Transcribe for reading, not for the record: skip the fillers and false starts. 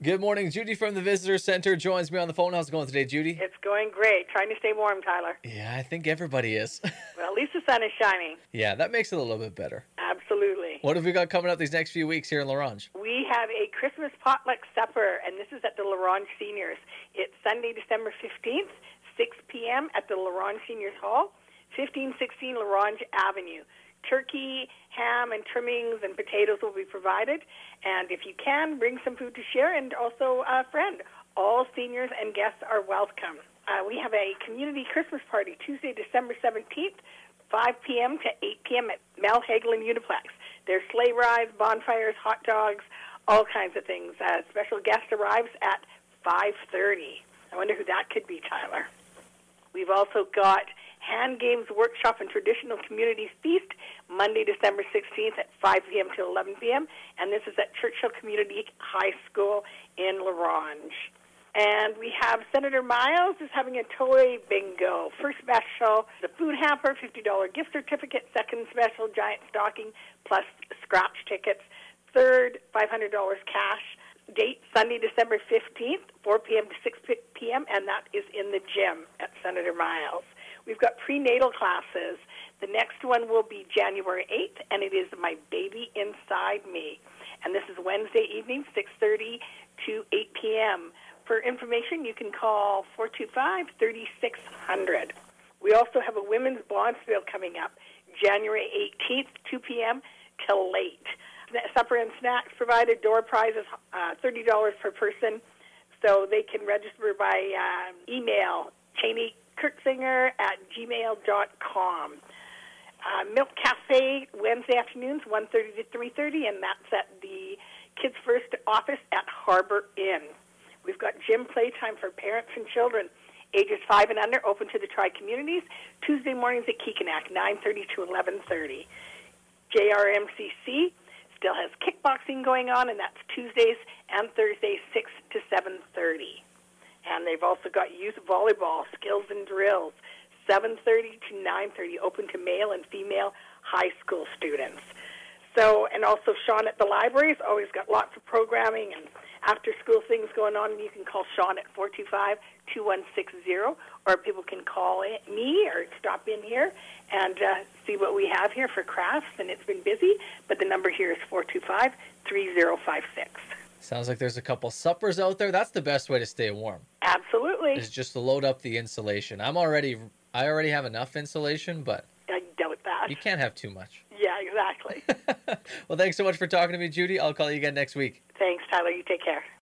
Good morning. Judy from the Visitor Center joins me on the phone. How's it going today, Judy? It's going great. Trying to stay warm, Tyler. Yeah, I think everybody is. Well, at least the sun is shining. Yeah, that makes it a little bit better. Absolutely. What have we got coming up these next few weeks here in La Ronge? We have a Christmas potluck supper, and this is at the La Ronge Seniors. It's Sunday, December 15th, 6 p.m. at the La Ronge Seniors Hall, 1516 La Ronge Avenue. Turkey, ham, and trimmings and potatoes will be provided. And if you can, bring some food to share and also a friend. All seniors and guests are welcome. We have a community Christmas party Tuesday, December 17th, 5 p.m. to 8 p.m. at Mel Hagelin Uniplex. There's sleigh rides, bonfires, hot dogs, all kinds of things. Special guest arrives at 5:30. I wonder who that could be, Tyler. We've also got Hand Games Workshop and Traditional Communities Feast, Monday, December 16th at 5 p.m. to 11 p.m., and this is at Churchill Community High School in La Ronge. And we have Senator Miles is having a toy bingo. First special, the food hamper, $50 gift certificate. Second special, giant stocking plus scratch tickets. Third, $500 cash. Date, Sunday, December 15th, 4 p.m. to 6 p.m., and that is in the gym at Senator Miles. We've got prenatal classes. The next one will be January 8th, and it is My Baby Inside Me. And this is Wednesday evening, 6:30 to 8 p.m. For information, you can call 425-3600. We also have a women's bonspiel coming up, January 18th, 2 p.m. till late. Supper and snacks provided. Door prize is $30 per person. So they can register by email, CheneyKirksinger@gmail.com. Milk Cafe, Wednesday afternoons, 1:30 to 3:30, and that's at the Kids First office at Harbor Inn. We've got gym playtime for parents and children, ages 5 and under, open to the tri-communities, Tuesday mornings at Kekanak, 9:30 to 11:30. JRMCC still has kickboxing going on, and that's Tuesdays and Thursdays, 6 to 7:30. And they've also got youth volleyball, skills and drills, 7:30 to 9:30, open to male and female high school students. So, and also Sean at the library has always got lots of programming and after-school things going on. You can call Sean at 425-2160, or people can call me or stop in here and see what we have here for crafts. And it's been busy, but the number here is 425-3056. Sounds like there's a couple suppers out there. That's the best way to stay warm. Absolutely. Is just to load up the insulation. I already have enough insulation, but I doubt that. you can't have too much. Yeah, exactly. Well, thanks so much for talking to me, Judy. I'll call you again next week. Thanks, Tyler. You take care.